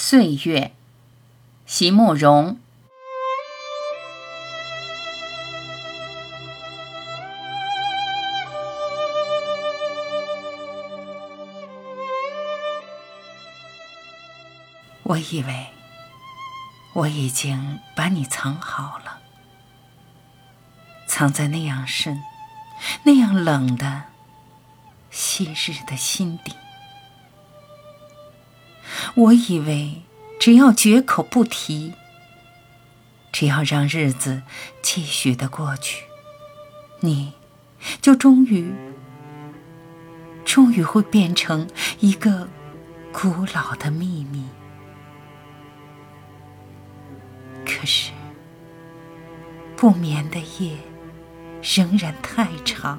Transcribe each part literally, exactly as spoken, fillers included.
岁月，席慕容。我以为我已经把你藏好了，藏在那样深、那样冷的昔日的心底。我以为只要绝口不提，只要让日子继续的过去，你就终于终于会变成一个古老的秘密。可是不眠的夜仍然太长，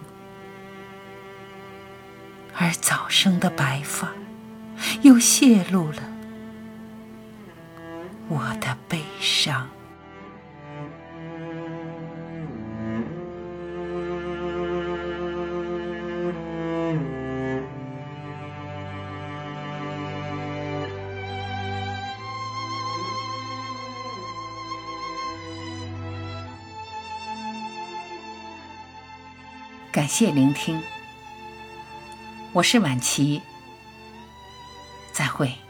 而早生的白发又泄露了我的悲伤。感谢聆听，我是婉琪，再会。